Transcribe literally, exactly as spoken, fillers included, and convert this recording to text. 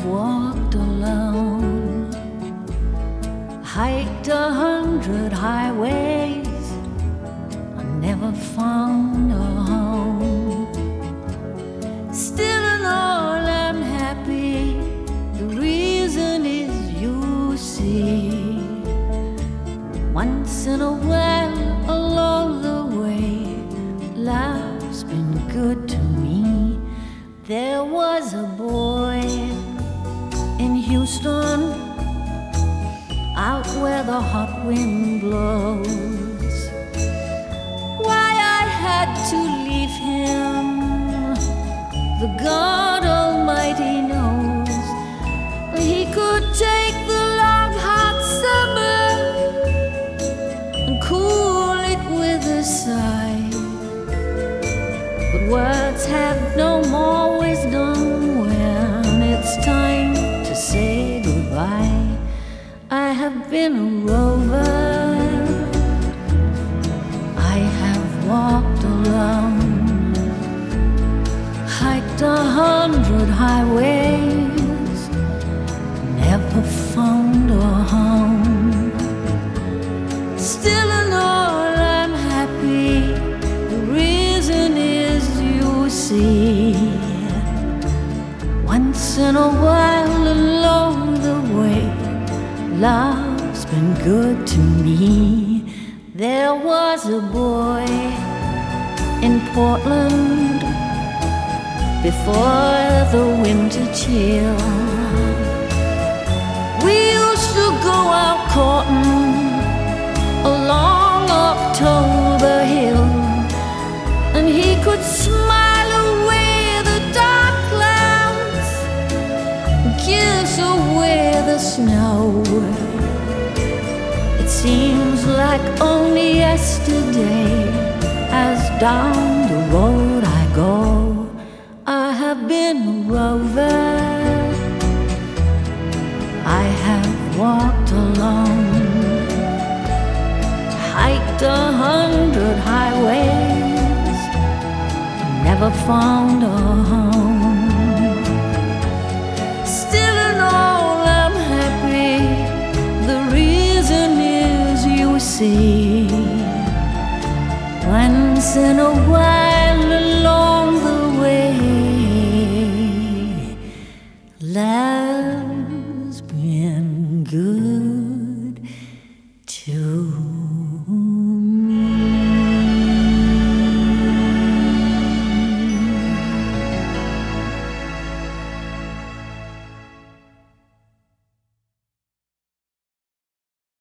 walked alone, hiked a hundred highways, I never found a home. Still and all I'm happy, the reason is you see. Once in a while along the way, life's been good to me. There was a boy in Houston, out where the hot wind blows. Why I had to leave him, the God Almighty knows. He could take the long hot summer and cool it with a sigh, but words have no more wisdom when it's time to say goodbye. I have been a rover, I have walked alone, hiked a hundred highways, never found a home. Still and all I'm happy, the reason is you see. Once in a while along the way, love's been good to me. There was a boy in Portland before the winter chill. We used to go out courting along October Hill, and he could smile away the dark clouds, kiss away the snow. It seems like only yesterday, as down the road I go, I have been a rover, I have walked alone, hiked a hundred highways, never found a home. Still and all I'm happy, the reason is you see. Once in a while along the way, love's been good.